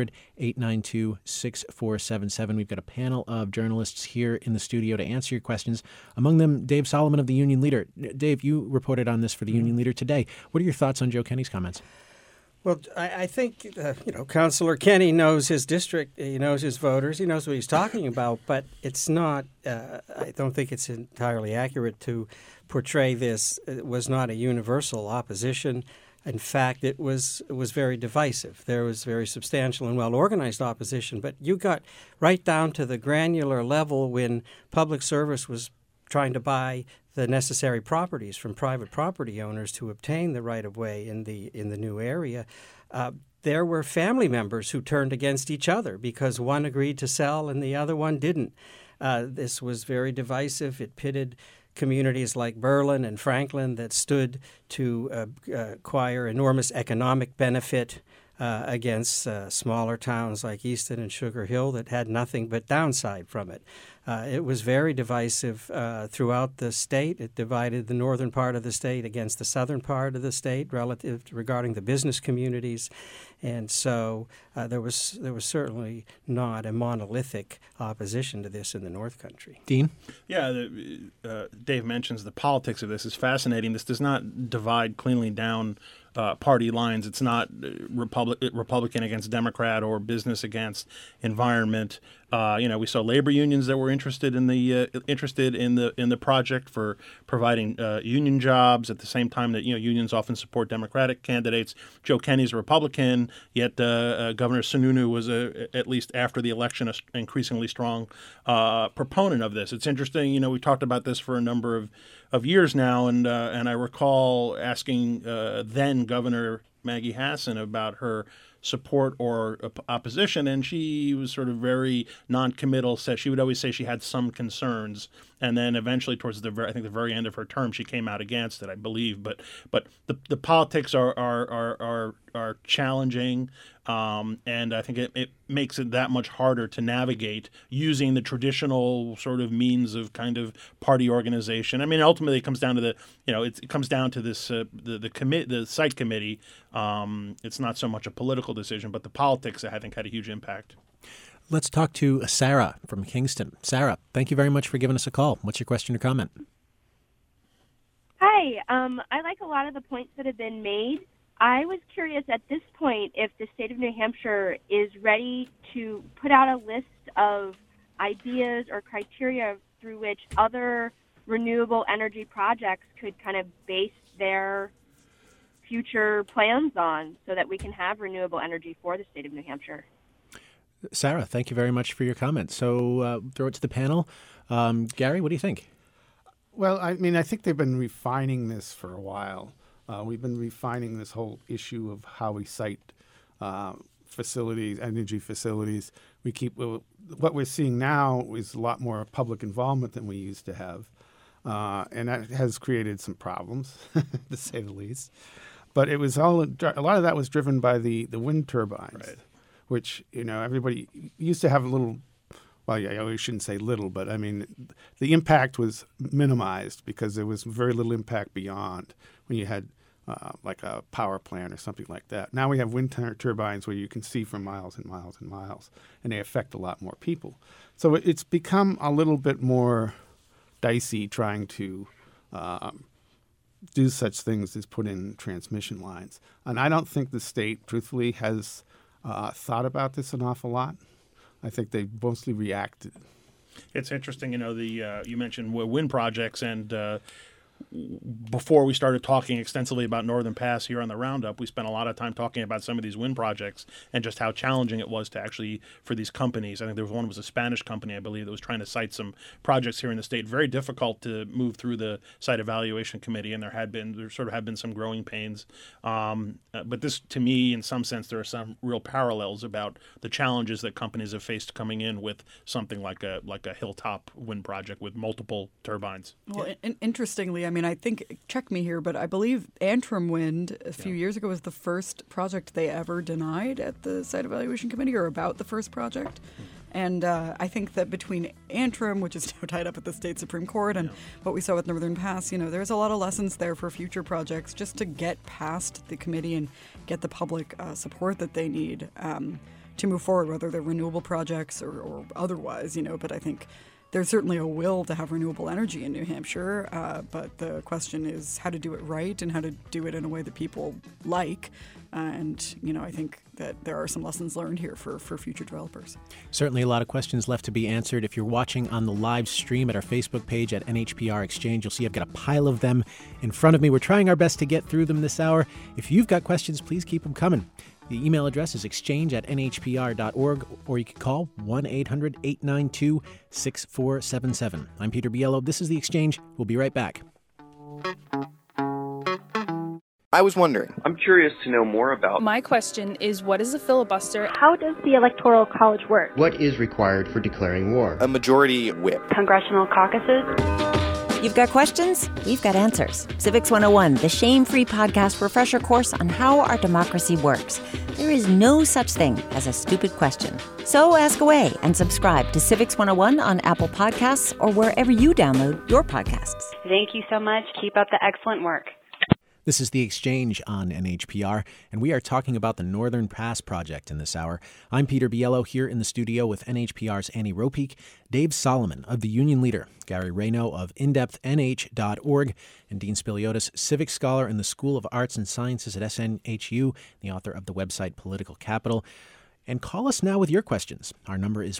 Speaker 5: 1-800-892-6477. We've got a panel of journalists here in the studio to answer your questions, among them Dave Solomon of the Union Leader. Dave, you reported on this for the Union Leader today. What are your thoughts on Joe Kenney's comments?
Speaker 8: Well, I think, Councillor Kenney knows his district, he knows his voters, he knows what he's talking about, but it's not, I don't think it's entirely accurate to portray this. It was not a universal opposition. In fact, it was very divisive. There was very substantial and well-organized opposition, but you got right down to the granular level when public service was trying to buy the necessary properties from private property owners to obtain the right-of-way in the new area. There were family members who turned against each other because one agreed to sell and the other one didn't. This was very divisive. It pitted communities like Berlin and Franklin that stood to acquire enormous economic benefit against smaller towns like Easton and Sugar Hill that had nothing but downside from it. It was very divisive throughout the state. It divided the northern part of the state against the southern part of the state regarding the business communities. And so there was certainly not a monolithic opposition to this in the North Country.
Speaker 5: Dean?
Speaker 6: Yeah, Dave mentions the politics of this is fascinating. This does not divide cleanly down party lines. It's not Republican against Democrat or business against environment. We saw labor unions that were interested in the project for providing union jobs at the same time that unions often support Democratic candidates. Joe Kenney's a Republican, yet Governor Sununu was at least after the election an increasingly strong proponent of this. It's interesting. We talked about this for a number of years now, and I recall asking then Governor Maggie Hassan about her support or opposition, and she was sort of very non-committal. She would always say she had some concerns, and then eventually towards the very end of her term, she came out against it, I believe. But the politics are challenging, and I think it makes it that much harder to navigate using the traditional sort of means of kind of party organization. I mean, ultimately, it comes down to it comes down to this the site committee. It's not so much a political decision, but the politics I think had a huge impact.
Speaker 5: Let's talk to Sarah from Kingston. Sarah, thank you very much for giving us a call. What's your question or comment?
Speaker 15: Hi. I like a lot of the points that have been made. I was curious at this point if the state of New Hampshire is ready to put out a list of ideas or criteria through which other renewable energy projects could kind of base their future plans on so that we can have renewable energy for the state of New Hampshire.
Speaker 5: Sarah, thank you very much for your comment. So throw it to the panel. Gary, what do you think?
Speaker 7: Well, I mean, I think they've been refining this for a while. We've been refining this whole issue of how we site facilities, energy facilities. What we're seeing now is a lot more public involvement than we used to have, and that has created some problems, to say the least. But it was a lot of that was driven by the wind turbines, right, which everybody used to have a little. Well, yeah, I shouldn't say little, but I mean, the impact was minimized because there was very little impact beyond when you had like a power plant or something like that. Now we have wind turbines where you can see for miles and miles and miles, and they affect a lot more people. So it's become a little bit more dicey trying to do such things as put in transmission lines. And I don't think the state, truthfully, has thought about this an awful lot. I think they mostly reacted.
Speaker 6: It's interesting, you mentioned wind projects, and before we started talking extensively about Northern Pass here on the Roundup, we spent a lot of time talking about some of these wind projects and just how challenging it was to actually, for these companies. I think there was one was a Spanish company, I believe, that was trying to site some projects here in the state. Very difficult to move through the site evaluation committee, and there sort of have been some growing pains. But this, to me, in some sense, there are some real parallels about the challenges that companies have faced coming in with something like a hilltop wind project with multiple turbines.
Speaker 10: Well, interestingly, I mean, I think, check me here, but I believe Antrim Wind a few years ago was the first project they ever denied at the Site Evaluation Committee, or about the first project. And I think that between Antrim, which is now tied up at the state Supreme Court, and what we saw with Northern Pass, there's a lot of lessons there for future projects just to get past the committee and get the public support that they need to move forward, whether they're renewable projects or otherwise, But I think there's certainly a will to have renewable energy in New Hampshire, but the question is how to do it right and how to do it in a way that people like. And, I think that there are some lessons learned here for future developers.
Speaker 5: Certainly a lot of questions left to be answered. If you're watching on the live stream at our Facebook page at NHPR Exchange, you'll see I've got a pile of them in front of me. We're trying our best to get through them this hour. If you've got questions, please keep them coming. The email address is exchange@nhpr.org, or you can call 1-800-892-6477. I'm Peter Biello. This is The Exchange. We'll be right back.
Speaker 16: I was wondering. I'm curious to know more about.
Speaker 17: My question is, what is a filibuster?
Speaker 18: How does the Electoral College work?
Speaker 19: What is required for declaring war?
Speaker 16: A majority whip.
Speaker 18: Congressional caucuses?
Speaker 19: You've got questions? We've got answers. Civics 101, the shame-free podcast refresher course on how our democracy works. There is no such thing as a stupid question. So ask away and subscribe to Civics 101 on Apple Podcasts or wherever you download your podcasts.
Speaker 20: Thank you so much. Keep up the excellent work.
Speaker 5: This is The Exchange on NHPR, and we are talking about the Northern Pass Project in this hour. I'm Peter Biello here in the studio with NHPR's Annie Ropeek, Dave Solomon of The Union Leader, Gary Rayno of indepthnh.org, and Dean Spiliotis, civics scholar in the School of Arts and Sciences at SNHU, the author of the website Political Capital. And call us now with your questions. Our number is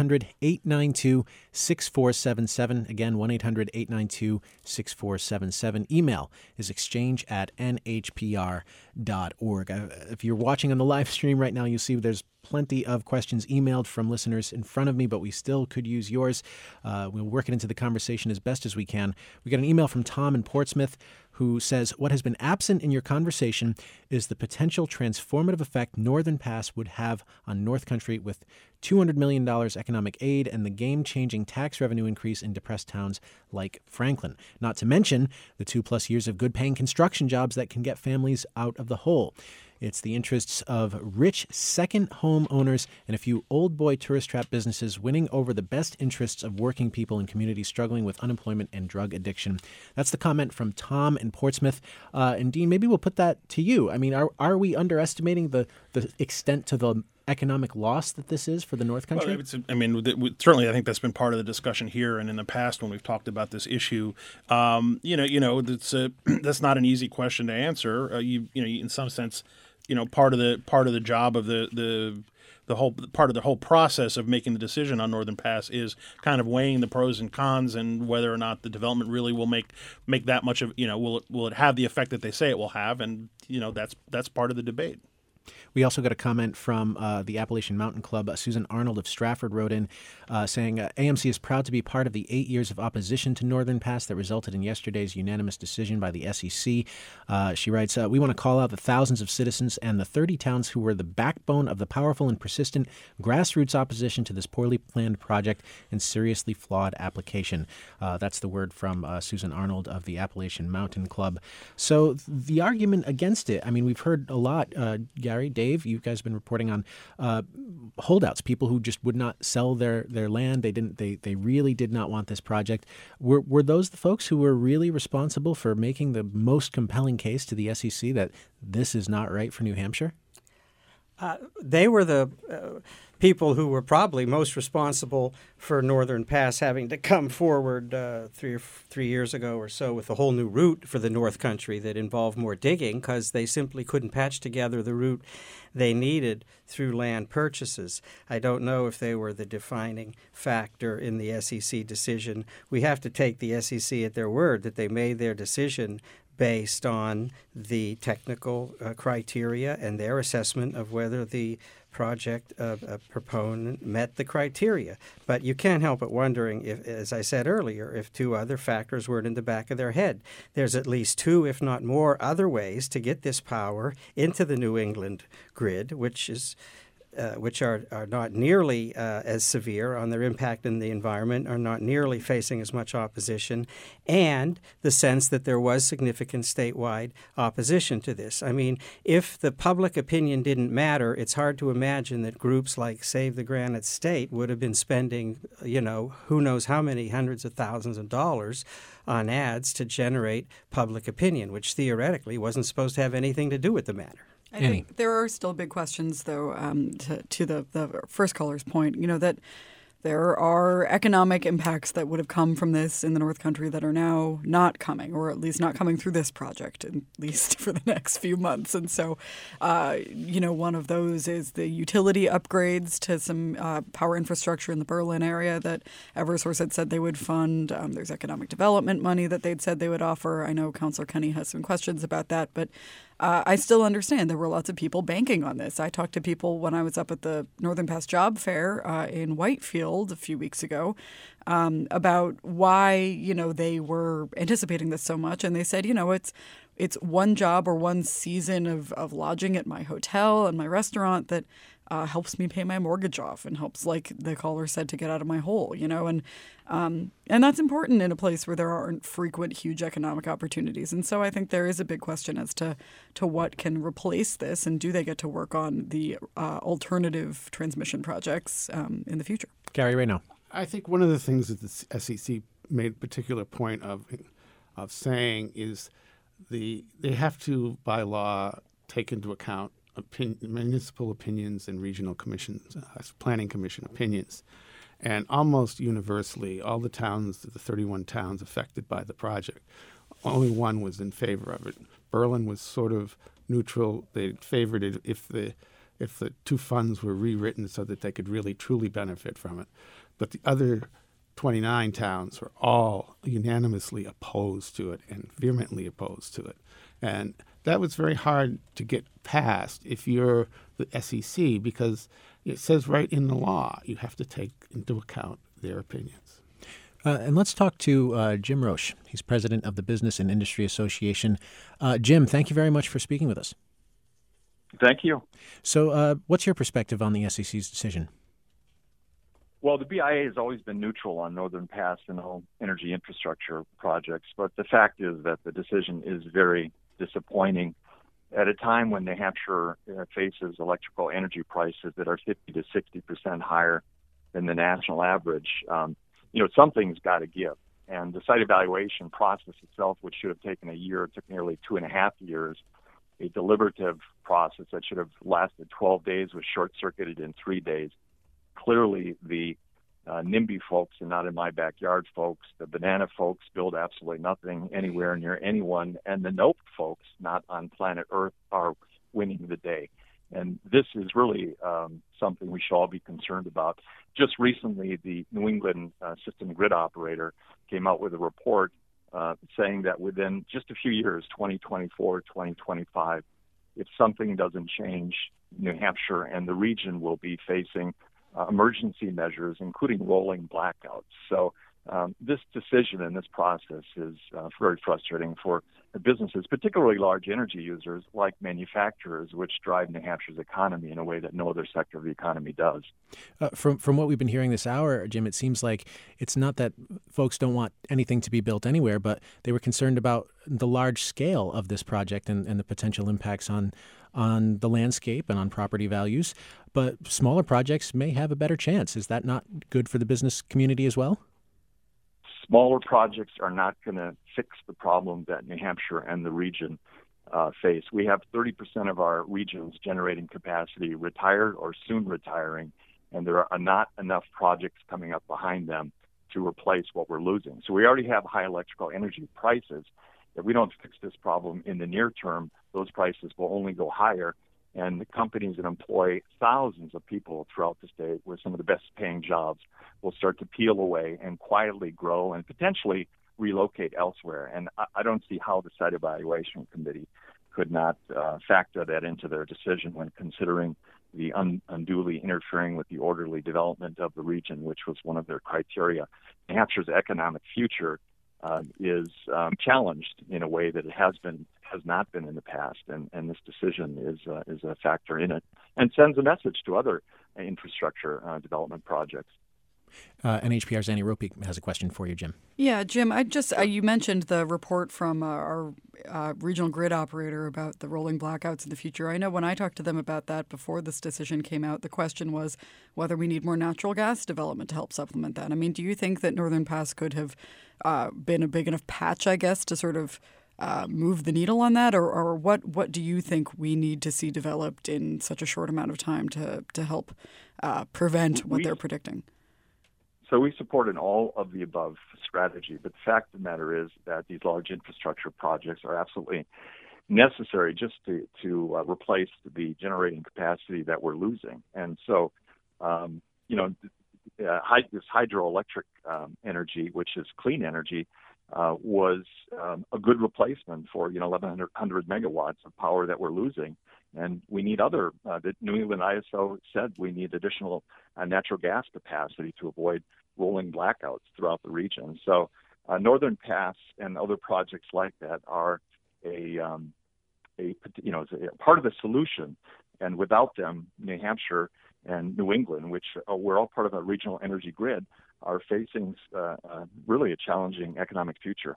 Speaker 5: 1-800-892-6477. Again, 1-800-892-6477. Email is exchange@nhpr.org. If you're watching on the live stream right now, you'll see there's plenty of questions emailed from listeners in front of me, but we still could use yours. We'll work it into the conversation as best as we can. We got an email from Tom in Portsmouth who says, what has been absent in your conversation is the potential transformative effect Northern Pass would have on North Country with $200 million economic aid and the game-changing tax revenue increase in depressed towns like Franklin. Not to mention the 2+ years of good-paying construction jobs that can get families out of the hole. It's the interests of rich second home owners and a few old boy tourist trap businesses winning over the best interests of working people in communities struggling with unemployment and drug addiction. That's the comment from Tom in Portsmouth. And Dean, maybe we'll put that to you. I mean, are we underestimating the extent to the economic loss that this is for the North Country?
Speaker 6: Well, certainly I think that's been part of the discussion here and in the past when we've talked about this issue. That's not an easy question to answer. In some sense, part of the job of the whole part of the whole process of making the decision on Northern Pass is kind of weighing the pros and cons and whether or not the development really will make that much of will it have the effect that they say it will have, and that's part of the debate.
Speaker 5: We also got a comment from the Appalachian Mountain Club. Susan Arnold of Stratford wrote in saying, AMC is proud to be part of the 8 years of opposition to Northern Pass that resulted in yesterday's unanimous decision by the SEC. She writes, we want to call out the thousands of citizens and the 30 towns who were the backbone of the powerful and persistent grassroots opposition to this poorly planned project and seriously flawed application. That's the word from Susan Arnold of the Appalachian Mountain Club. So the argument against it, I mean, we've heard a lot, Gary, Dave, you guys have been reporting on holdouts, people who just would not sell their land. They really did not want this project. Were those the folks who were really responsible for making the most compelling case to the SEC that this is not right for New Hampshire?
Speaker 8: They were the people who were probably most responsible for Northern Pass having to come forward 3 years ago or so with a whole new route for the North Country that involved more digging because they simply couldn't patch together the route they needed through land purchases. I don't know if they were the defining factor in the SEC decision. We have to take the SEC at their word that they made their decision based on the technical criteria and their assessment of whether the project proponent met the criteria. But you can't help but wondering, if, as I said earlier, if two other factors weren't in the back of their head. There's at least two, if not more, other ways to get this power into the New England grid, which are not nearly as severe on their impact in the environment, are not nearly facing as much opposition, and the sense that there was significant statewide opposition to this. I mean, if the public opinion didn't matter, it's hard to imagine that groups like Save the Granite State would have been spending, who knows how many hundreds of thousands of dollars on ads to generate public opinion, which theoretically wasn't supposed to have anything to do with the matter.
Speaker 10: I think there are still big questions, though, to the first caller's point, that there are economic impacts that would have come from this in the North Country that are now not coming, or at least not coming through this project, at least for the next few months. And so, one of those is the utility upgrades to some power infrastructure in the Berlin area that Eversource had said they would fund. There's economic development money that they'd said they would offer. I know Councillor Kenny has some questions about that, but I still understand there were lots of people banking on this. I talked to people when I was up at the Northern Pass Job Fair in Whitefield a few weeks ago about why, they were anticipating this so much. And they said, it's one job or one season of lodging at my hotel and my restaurant that helps me pay my mortgage off and helps, like the caller said, to get out of my hole, and that's important in a place where there aren't frequent, huge economic opportunities. And so I think there is a big question as to what can replace this, and do they get to work on the alternative transmission projects in the future?
Speaker 5: Gary Raynaud.
Speaker 7: I think one of the things that the SEC made a particular point of saying is they have to, by law, take into account municipal opinions and regional commissions, planning commission opinions. And almost universally, all the 31 towns affected by the project, only one was in favor of it. Berlin was sort of neutral. They favored it if the two funds were rewritten so that they could really truly benefit from it. But the other 29 towns were all unanimously opposed to it and vehemently opposed to it. And that was very hard to get past if you're the SEC, because it says right in the law you have to take into account their opinions.
Speaker 5: And let's talk to Jim Roche. He's president of the Business and Industry Association. Jim, thank you very much for speaking with us.
Speaker 21: Thank you.
Speaker 5: So what's your perspective on the SEC's decision?
Speaker 21: Well, the BIA has always been neutral on Northern Pass and all energy infrastructure projects, but the fact is that the decision is very disappointing at a time when New Hampshire faces electrical energy prices that are 50 to 60% higher than the national average. Something's got to give. And the site evaluation process itself, which should have taken a year, took nearly 2.5 years. A deliberative process that should have lasted 12 days was short-circuited in 3 days. Clearly, the NIMBY folks and not in my backyard folks, the banana folks build absolutely nothing anywhere near anyone, and the NOPE folks not on planet Earth are winning the day. And this is really something we should all be concerned about. Just recently, the New England system grid operator came out with a report saying that within just a few years, 2024, 2025, if something doesn't change, New Hampshire and the region will be facing emergency measures, including rolling blackouts. So this decision and this process is very frustrating for businesses, particularly large energy users like manufacturers, which drive New Hampshire's economy in a way that no other sector of the economy does.
Speaker 5: From what we've been hearing this hour, Jim, it seems like it's not that folks don't want anything to be built anywhere, but they were concerned about the large scale of this project and the potential impacts on the landscape and on property values. But smaller projects may have a better chance. Is that not good for the business community as well?
Speaker 21: Smaller projects are not going to fix the problem that New Hampshire and the region face. We have 30% of our region's generating capacity retired or soon retiring, and there are not enough projects coming up behind them to replace what we're losing. So we already have high electrical energy prices. If we don't fix this problem in the near term, those prices will only go higher. And the companies that employ thousands of people throughout the state with some of the best paying jobs will start to peel away and quietly grow and potentially relocate elsewhere. And I don't see how the site evaluation committee could not factor that into their decision when considering the unduly interfering with the orderly development of the region, which was one of their criteria. New Hampshire's economic future is challenged in a way that it has not been in the past, and this decision is a factor in it and sends a message to other infrastructure development projects.
Speaker 5: NHPR's Annie Ropeek has a question for you, Jim.
Speaker 10: Yeah, Jim, you mentioned the report from our regional grid operator about the rolling blackouts in the future. I know when I talked to them about that before this decision came out, the question was whether we need more natural gas development to help supplement that. I mean, do you think that Northern Pass could have been a big enough patch, I guess, to sort of move the needle on that? Or what do you think we need to see developed in such a short amount of time to help prevent what they're predicting?
Speaker 21: So we support an all-of-the-above strategy, but the fact of the matter is that these large infrastructure projects are absolutely necessary just to replace the generating capacity that we're losing. And so, this hydroelectric energy, which is clean energy, was a good replacement for 1,100 megawatts of power that we're losing. And we need other, the New England ISO said we need additional natural gas capacity to avoid rolling blackouts throughout the region. So Northern Pass and other projects like that are a part of the solution. And without them, New Hampshire and New England, which we're all part of a regional energy grid, are facing really a challenging economic future.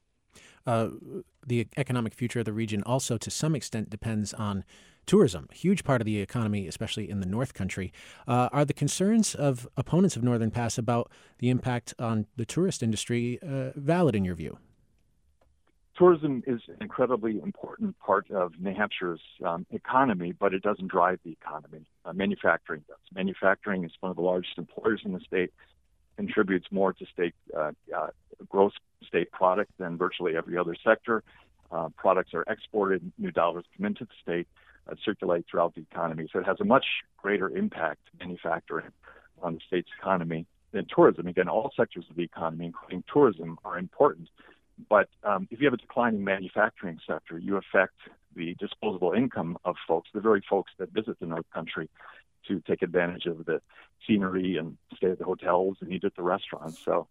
Speaker 5: The economic future of the region also, to some extent, depends on tourism, a huge part of the economy, especially in the North Country. Are the concerns of opponents of Northern Pass about the impact on the tourist industry valid in your view?
Speaker 21: Tourism is an incredibly important part of New Hampshire's economy, but it doesn't drive the economy. Manufacturing does. Manufacturing is one of the largest employers in the state, contributes more to state gross state product than virtually every other sector. Products are exported, new dollars come into the state, circulate throughout the economy. So it has a much greater impact, manufacturing, on the state's economy than tourism. Again, all sectors of the economy, including tourism, are important. But if you have a declining manufacturing sector, you affect the disposable income of folks, the very folks that visit the North Country to take advantage of the scenery and stay at the hotels and eat at the restaurants. So,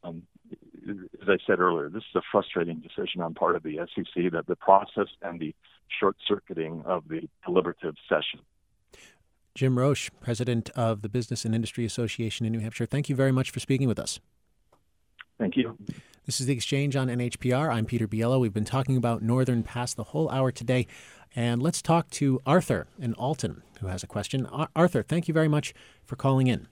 Speaker 21: as I said earlier, this is a frustrating decision on part of the SEC, that the process and the short-circuiting of the deliberative session.
Speaker 5: Jim Roche, president of the Business and Industry Association in New Hampshire, thank you very much for speaking with us.
Speaker 21: Thank you.
Speaker 5: This is The Exchange on NHPR. I'm Peter Biello. We've been talking about Northern Pass the whole hour today. And let's talk to Arthur in Alton, who has a question. Arthur, thank you very much for calling in.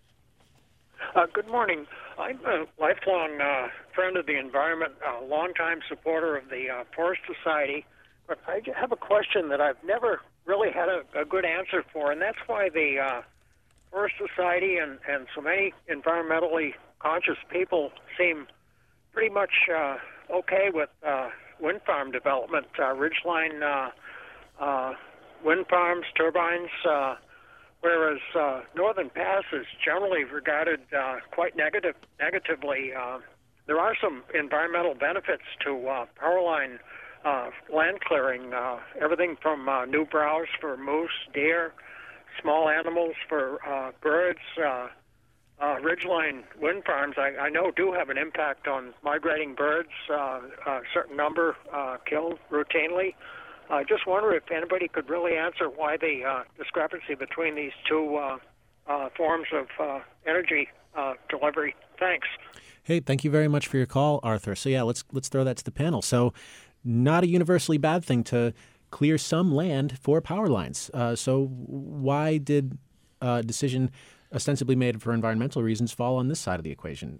Speaker 1: Good morning. I'm a lifelong friend of the environment, a longtime supporter of the Forest Society. But I have a question that I've never really had a good answer for, and that's why the Forest Society and so many environmentally conscious people seem pretty much okay with wind farm development, ridgeline wind farms, turbines, whereas Northern Pass is generally regarded quite negatively. There are some environmental benefits to power line land clearing, everything from new browse for moose, deer, small animals for birds. Ridgeline wind farms, I know, do have an impact on migrating birds. A certain number killed routinely. I just wonder if anybody could really answer why the discrepancy between these two forms of energy delivery. Thanks.
Speaker 5: Hey, thank you very much for your call, Arthur. So yeah, let's throw that to the panel. So, not a universally bad thing to clear some land for power lines. So why did decision ostensibly made for environmental reasons fall on this side of the equation?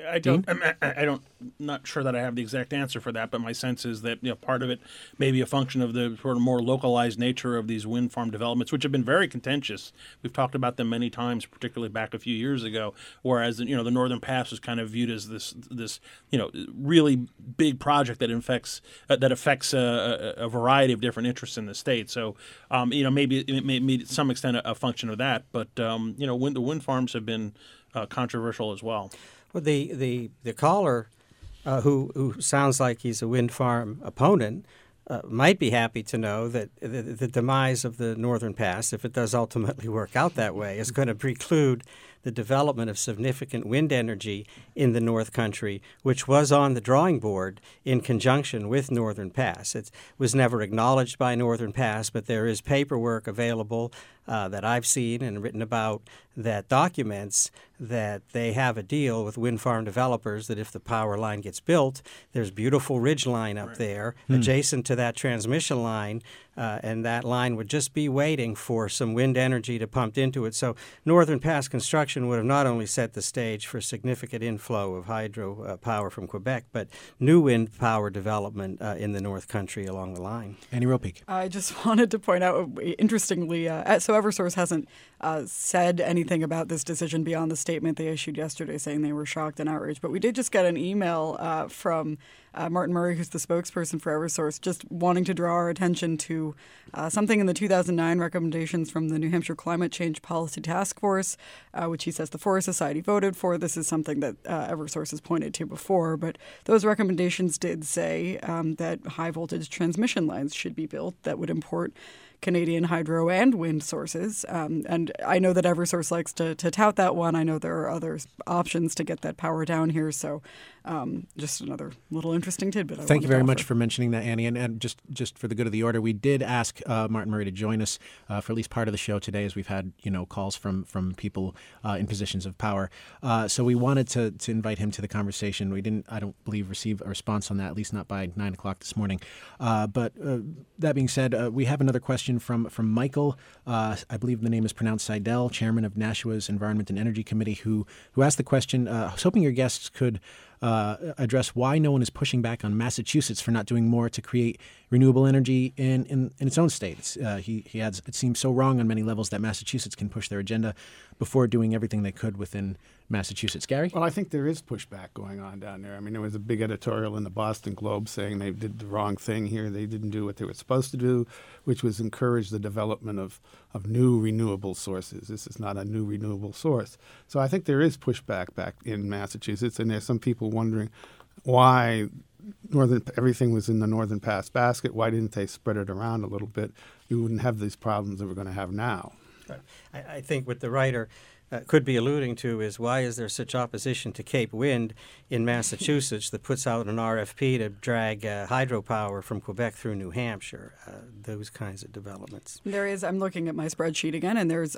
Speaker 6: Not sure that I have the exact answer for that, but my sense is that part of it may be a function of the sort of more localized nature of these wind farm developments, which have been very contentious. We've talked about them many times, particularly back a few years ago. Whereas the Northern Pass was kind of viewed as this really big project that affects a variety of different interests in the state. So maybe it may be to some extent a function of that, but the wind farms have been controversial as well.
Speaker 8: Well, the caller, who sounds like he's a wind farm opponent, might be happy to know that the demise of the Northern Pass, if it does ultimately work out that way, is going to preclude the development of significant wind energy in the North Country, which was on the drawing board in conjunction with Northern Pass. It was never acknowledged by Northern Pass, but there is paperwork available that I've seen and written about that documents that they have a deal with wind farm developers that if the power line gets built, there's beautiful ridge line up there adjacent to that transmission line, and that line would just be waiting for some wind energy to pump into it. So Northern Pass construction would have not only set the stage for significant inflow of hydro power from Quebec, but new wind power development in the North Country along the line.
Speaker 5: Annie Ropeek.
Speaker 10: I just wanted to point out, interestingly, so Eversource hasn't said anything about this decision beyond the statement they issued yesterday saying they were shocked and outraged. But we did just get an email from Martin Murray, who's the spokesperson for Eversource, just wanting to draw our attention to something in the 2009 recommendations from the New Hampshire Climate Change Policy Task Force, which he says the Forest Society voted for. This is something that Eversource has pointed to before, but those recommendations did say that high voltage transmission lines should be built that would import Canadian hydro and wind sources. And I know that Eversource likes to tout that one. I know there are other options to get that power down here. So just another little interesting tidbit.
Speaker 5: Thank you very much for mentioning that, Annie. And just for the good of the order, we did ask Martin Murray to join us for at least part of the show today, as we've had calls from people in positions of power. So we wanted to invite him to the conversation. We didn't, I don't believe, receive a response on that, at least not by 9 o'clock this morning. But that being said, we have another question from Michael. I believe the name is pronounced Seidel, chairman of Nashua's Environment and Energy Committee, who asked the question. I was hoping your guests could address why no one is pushing back on Massachusetts for not doing more to create renewable energy in its own states. He adds, it seems so wrong on many levels that Massachusetts can push their agenda before doing everything they could within Massachusetts. Gary?
Speaker 7: Well, I think there is pushback going on down there. I mean, there was a big editorial in the Boston Globe saying they did the wrong thing here. They didn't do what they were supposed to do, which was encourage the development of new renewable sources. This is not a new renewable source. So I think there is pushback back in Massachusetts, and there's some people wondering why everything was in the Northern Pass basket. Why didn't they spread it around a little bit? You wouldn't have these problems that we're going to have now.
Speaker 8: I think what the writer could be alluding to is, why is there such opposition to Cape Wind in Massachusetts that puts out an RFP to drag hydropower from Quebec through New Hampshire? Those kinds of developments.
Speaker 10: There is, I'm looking at my spreadsheet again, and there's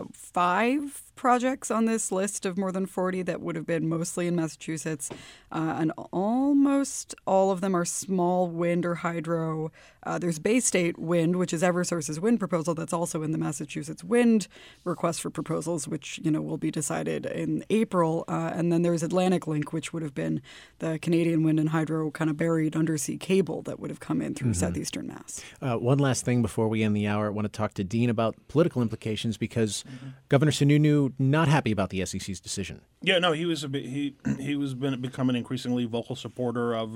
Speaker 10: 5 projects on this list of more than 40 that would have been mostly in Massachusetts, and almost all of them are small wind or hydro. There's Bay State Wind, which is Eversource's wind proposal that's also in the Massachusetts Wind request for proposals, which will be decided in April. And then there's Atlantic Link, which would have been the Canadian wind and hydro kind of buried undersea cable that would have come in through southeastern Mass.
Speaker 5: One last thing before we end the hour, I want to talk to Dean about political implications, because Governor Sununu not happy about the SEC's decision.
Speaker 6: Yeah, no, he was become an increasingly vocal supporter of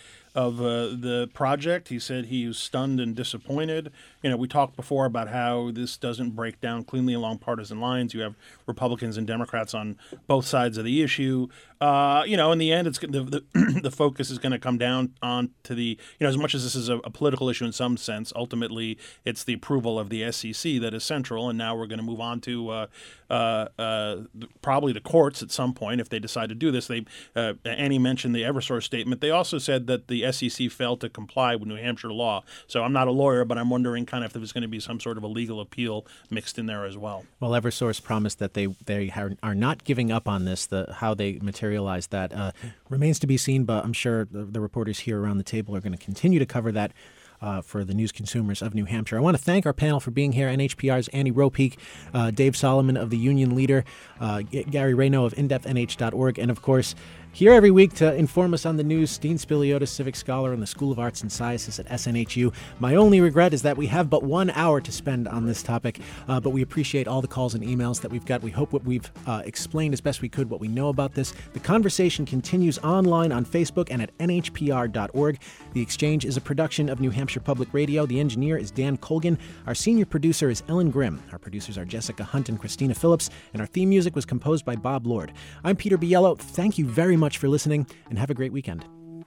Speaker 6: the project. He said he was stunned and disappointed. We talked before about how this doesn't break down cleanly along partisan lines. You have Republicans and Democrats on both sides of the issue. In the end, it's the focus is going to come down on to the, as much as this is a political issue in some sense, ultimately it's the approval of the SEC that is central. And now we're going to move on to probably the courts at some point if they decide to do this. Annie mentioned the Eversource statement. They also said that the SEC failed to comply with New Hampshire law. So I'm not a lawyer, but I'm wondering kind of if there's going to be some sort of a legal appeal mixed in there as well.
Speaker 5: Well, Eversource promised that they are not giving up on this. How they materialize that remains to be seen, but I'm sure the reporters here around the table are going to continue to cover that for the news consumers of New Hampshire. I want to thank our panel for being here. NHPR's Annie Ropeek, Dave Solomon of the Union Leader, Gary Rayno of indepthnh.org, and of course, here every week to inform us on the news, Dean Spiliotis, Civic Scholar in the School of Arts and Sciences at SNHU. My only regret is that we have but 1 hour to spend on this topic, but we appreciate all the calls and emails that we've got. We hope what we've explained as best we could what we know about this. The conversation continues online on Facebook and at nhpr.org. The Exchange is a production of New Hampshire Public Radio. The engineer is Dan Colgan. Our senior producer is Ellen Grimm. Our producers are Jessica Hunt and Christina Phillips, and our theme music was composed by Bob Lord. I'm Peter Biello. Thank you very much for listening, and have a great weekend.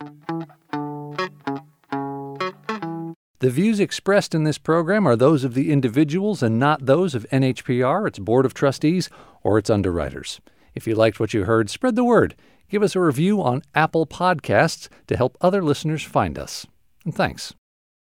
Speaker 2: The views expressed in this program are those of the individuals and not those of NHPR, its Board of Trustees, or its underwriters. If you liked what you heard, spread the word. Give us a review on Apple Podcasts to help other listeners find us. And thanks.